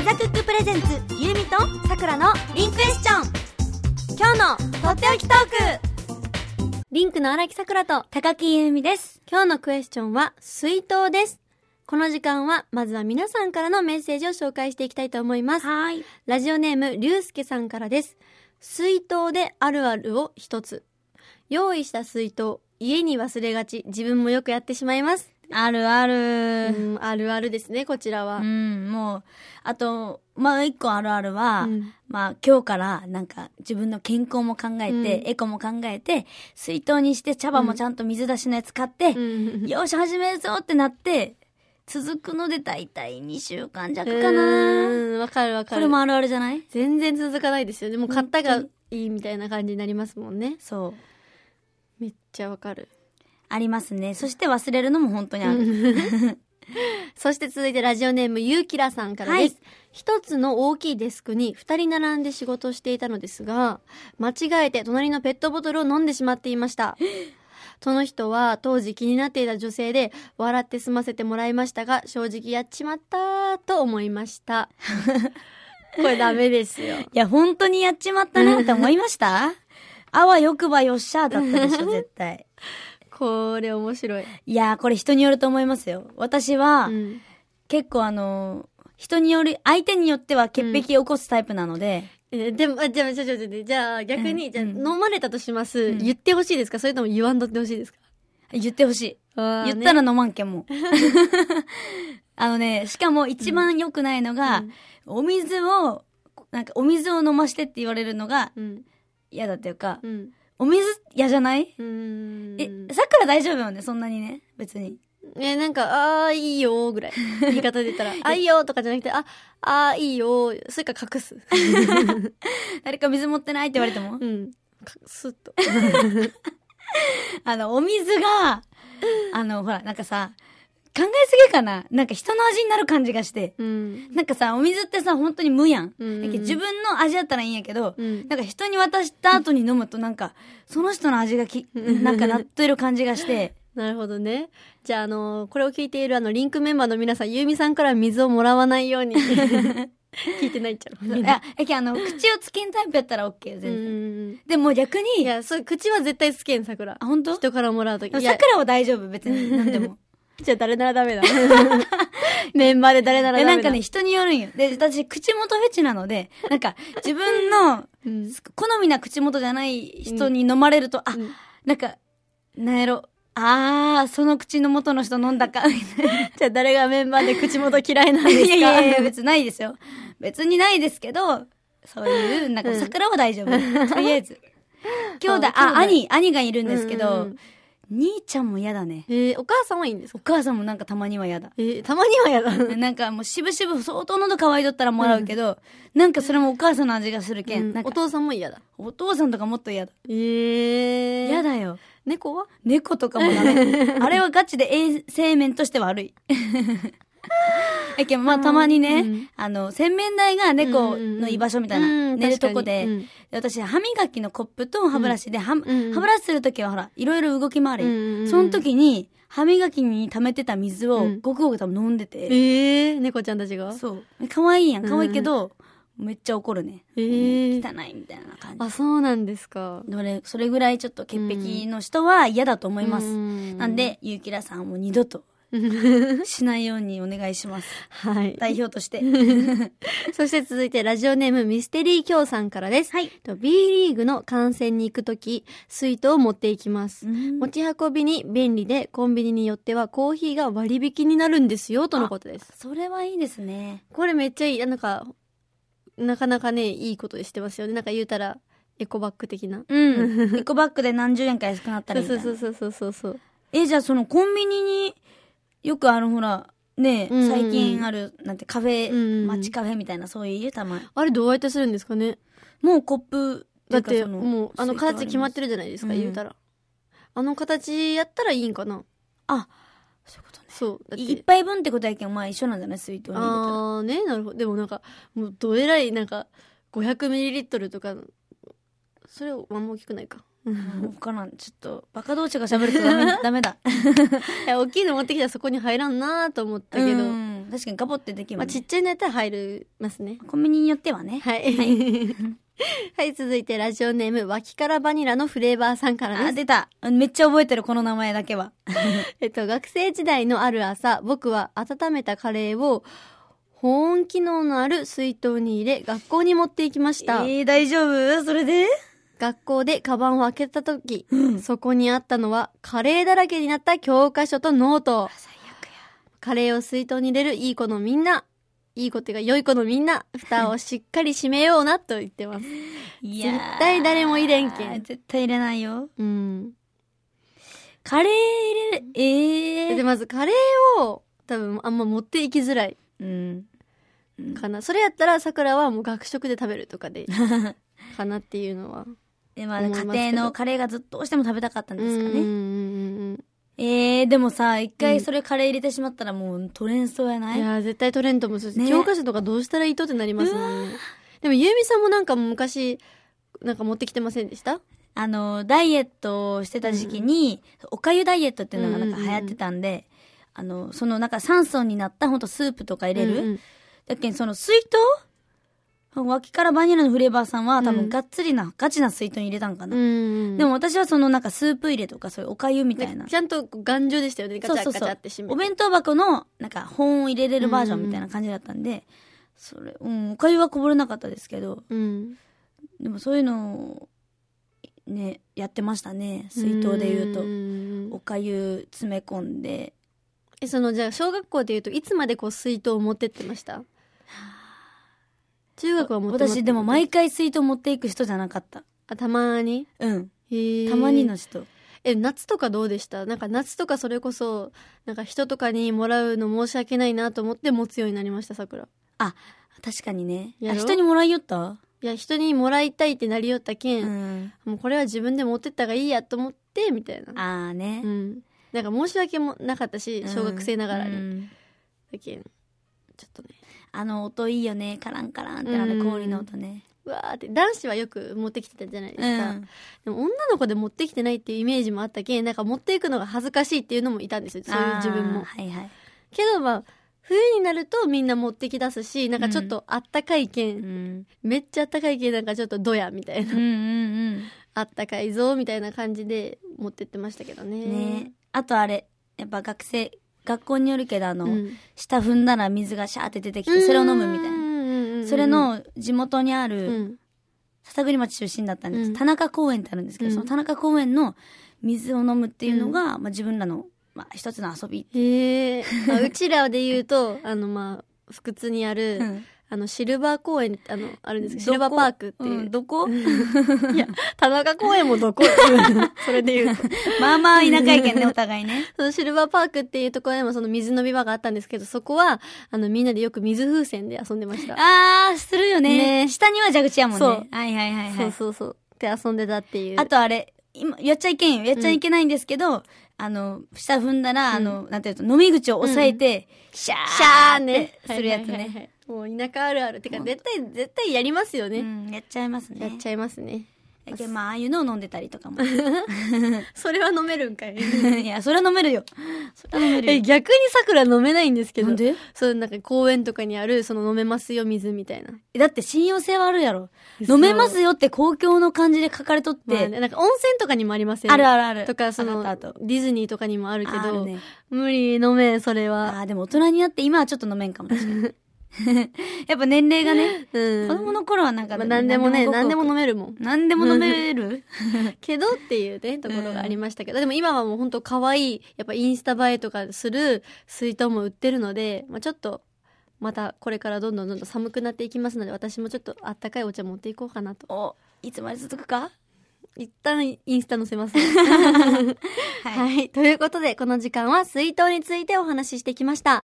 フザクックプレゼンツゆうみとさくらのリンクエスチョン。今日のとっておきトーク。リンクの荒木さくらと高木ゆうみです。 今日のクエスチョンは水筒です。この時間はまずは皆さんからのメッセージを紹介していきたいと思います。 はい。 ラジオネームりゅうすけさんからです。水筒であるあるを一つ。用意した水筒、家に忘れがち、自分もよくやってしまいます。 あるある。 あるあるですね、こちらは。 もう、あと、一個あるあるは、今日からなんか自分の健康も考えて、エコも考えて、水筒にして茶葉もちゃんと水出しのやつ買って、よし始めるぞってなって、続くのでだいたい2週間弱かな。 わかるわかる。 これもあるあるじゃない？ 全然続かないですよね。もう買ったがいいみたいな感じになりますもんね。 そう。 めっちゃわかる。 ありますね。そして忘れるのも本当にある。 そして続いてラジオネームゆうきらさんからです。一つの大きいデスクに二人並んで仕事をしていたのですが、間違えて隣のペットボトルを飲んでしまっていました。その人は当時気になっていた女性で、笑って済ませてもらいましたが、正直やっちまったと思いました。これダメですよ。 いや本当にやっちまったなって思いました。あわよくばよっしゃだったでしょ絶対。 これ面白い。 いやーこれ人によると思いますよ。私は、結構人による、相手によっては潔癖を起こすタイプなので。 でも、じゃあ逆に、じゃあ飲まれたとします。言ってほしいですか？それとも言わんとってほしいですか？ 言ってほしい。言ったら飲まんけんも。しかも一番良くないのが、お水を飲ましてって言われるのが嫌だっていうか、お水嫌じゃない？さくら大丈夫よね、そんなにね、別に。 なんか、いいよーぐらい。言い方で言ったら、いいよとかじゃなくて、いいよー、それか隠す。 誰か水持ってないって言われてもスッと。 お水が、ほら、なんかさ、考えすぎかな？なんか人の味になる感じがして。なんかさ、お水ってさ、本当に無やん。自分の味だったらいいんやけど、なんか人に渡した後に飲むとなんか、その人の味がなんかなってる感じがして。 なるほどね。じゃあこれを聞いているリンクメンバーの皆さん、ゆうみさんから水をもらわないように。聞いてないっちゃう。 口をつけんタイプやったら OK よ、全然。でも逆に。 いや、口は絶対つけん、桜。 本当？ 人からもらうとき。 桜は大丈夫、別に。なんでも。 じゃあ誰ならダメだ。メンバーで誰ならダメだ。 なんかね、人によるんよ。で、私、口元フェチなので、なんか、自分の、好みな口元じゃない人に飲まれると、なんか、なんやろ、その口の元の人飲んだか、みたいな。 じゃあ誰がメンバーで口元嫌いなんですか？ いや、別にないですよ。別にないですけど、そういう、なんか、桜は大丈夫。とりあえず。兄弟、兄がいるんですけど、兄ちゃんも嫌だね。 お母さんはいいんですか？ お母さんもなんかたまには嫌だ。 たまには嫌だ。 なんかもうしぶしぶ相当喉乾いとったらもらうけど、なんかそれもお母さんの味がするけん。 お父さんも嫌だ。 お父さんとかもっと嫌だ。嫌だよ。 猫は？ 猫とかもダメ。あれはガチで衛生面として悪い。たまにね、洗面台が猫の居場所みたいな、寝るとこで、私、歯磨きのコップと歯ブラシで、歯ブラシするときはほら、いろいろ動き回る。その時に、歯磨きに溜めてた水をごくごく多分飲んでて。 猫ちゃんたちが？ そう。可愛いやん。可愛いけど、めっちゃ怒るね。汚いみたいな感じ。 そうなんですか。 それぐらいちょっと潔癖の人は嫌だと思います。なんで、ゆうきらさんも二度と。しないようにお願いします。 はい。 代表として。 そして続いてラジオネームミステリー京さんからです。B リーグの観戦に行くとき、水筒を持っていきます。持ち運びに便利で、コンビニによってはコーヒーが割引になるんですよ、とのことです。 それはいいですね。 これめっちゃいい。なかなかね、いいことでしてますよね。なんか言うたら、エコバッグ的な。 エコバッグで何十円か安くなったりみたいな。 そう。 じゃあそのコンビニに、よくほら、ね、最近ある、なんてカフェ、街カフェみたいな、そういうたまに。 あれどうやってするんですかね？ もうコップ、 だってもう、形決まってるじゃないですか、言うたら。形やったらいいんかな？ そういうことね。 そう。 だって一杯分ってことやけん、一緒なんじゃない？水筒に入れたら。 なるほど。でもなんか、もうどえらい、500ml とか、それはあんま大きくないか。 わからん。ちょっと、バカ同士が喋るとダメだ。 大きいの持ってきたらそこに入らんなと思ったけど。 確かにガボってできるまあ、ちっちゃいのやったら入りますね。 コンビニによってはね。 はい。はい、続いてラジオネーム、脇からバニラのフレーバーさんからです。 出た。めっちゃ覚えてる、この名前だけは。 学生時代のある朝、僕は温めたカレーを保温機能のある水筒に入れ、学校に持っていきました。 大丈夫？それで？ 学校でカバンを開けたとき、そこにあったのはカレーだらけになった教科書とノート。 最悪や。 カレーを水筒に入れるいい子のみんな。いい子っていうか良い子のみんな、蓋をしっかり閉めようなと言ってます。 いや絶対誰も入れんけん。 絶対入れないよ。 うん。 カレー入れる、 で、まずカレーを多分あんま持っていきづらい。かな。それやったら桜はもう学食で食べるとかで、かなっていうのは。 で、まあ、家庭のカレーがずっとどうしても食べたかったんですかね。でもさ、一回それカレー入れてしまったらもう取れんそうやない？ いや、絶対取れんと思う。ね、教科書とかどうしたらいいとってなりますもんね。でも、ゆうみさんもなんか昔、なんか持ってきてませんでした？ ダイエットをしてた時期に、おかゆダイエットっていうのがなんか流行ってたんで、そのなんか酸素になったほんとスープとか入れる。だけど、その水筒？脇からバニラのフレーバーさんは多分ガチな水筒に入れたんかな。でも私はそのなんかスープ入れとかそういうおかゆみたいな。 ちゃんと頑丈でしたよね。ガチャガチャって閉めて。 お弁当箱のなんか保温を入れれるバージョンみたいな感じだったんで、それ、おかゆはこぼれなかったですけど、でもそういうのをね、やってましたね。水筒で言うと。おかゆ詰め込んで。 じゃあ小学校で言うといつまでこう水筒を持ってってました？中学は持って私でも毎回水筒持っていく人じゃなかった。 たまに？ たまにの人。 夏とかどうでした？なんか夏とかそれこそ、なんか人とかにもらうの申し訳ないなと思って持つようになりました、桜。 あ、確かにね。人にもらいよった？ いや、人にもらいたいってなりよったけん、もうこれは自分で持ってった方がいいやと思って、みたいな。 ね。 なんか申し訳もなかったし、小学生ながらに。だけん、ちょっとね。 音いいよね。カランカランって氷の音ね。 うわーって、男子はよく持ってきてたじゃないですか。でも女の子で持ってきてないっていうイメージもあったけん、なんか持っていくのが恥ずかしいっていうのもいたんですよ。そういう自分も。けどまあ、冬になるとみんな持ってき出すし、なんかちょっとあったかいけん、めっちゃあったかいけんなんかちょっとドヤみたいな。あったかいぞみたいな感じで持ってってましたけどね。 ね。あとあれ、やっぱ学校によるけど下踏んだら水がシャーって出てきて、それを飲むみたいな。それの地元にある、篠栗町出身だったんです。田中公園ってあるんですけど、その田中公園の水を飲むっていうのが、まあ自分らの、まあ一つの遊び。 うちらで言うと、まあ、福津にある、シルバー公園、あるんですけど、シルバーパークっていう。 どこ？ いや、田中公園もどこ？それで言うと。 まあまあ田舎やけんね、お互いね。 そのシルバーパークっていうところでもその水飲み場があったんですけど、そこは、みんなでよく水風船で遊んでました。 するよね。下には蛇口やもんね。 そう。 はい。 そう。で遊んでたっていう。 あとあれ、今、やっちゃいけんよ。やっちゃいけないんですけど、下踏んだら、なんていうと、飲み口を押さえて、シャーね。するやつね。 もう田舎あるある。てか、絶対やりますよね。 やっちゃいますね。 やっちゃいますね。 まあ、ああいうのを飲んでたりとかも。 それは飲めるんかい？ いや、それは飲めるよ。 逆に桜飲めないんですけど。 なんで？ なんか公園とかにある、飲めますよ、水みたいな。 だって信用性はあるやろ。飲めますよって公共の漢字で書かれとって。 なんか温泉とかにもありますよね。ある。 とか、ディズニーとかにもあるけど、無理、飲めん、それは。 でも大人になって今はちょっと飲めんかもしれない。やっぱ年齢がね、子供の頃はなんか、 何でも飲めるもん。 何でも飲めるけどっていうね、ところがありましたけど、でも今はもう本当可愛い、やっぱインスタ映えとかする水筒も売ってるので、ちょっと、またこれからどんどん寒くなっていきますので、私もちょっとあったかいお茶持っていこうかなと。 いつまで続くか？ 一旦インスタ載せます、ね。はい。ということで、この時間は水筒についてお話ししてきました。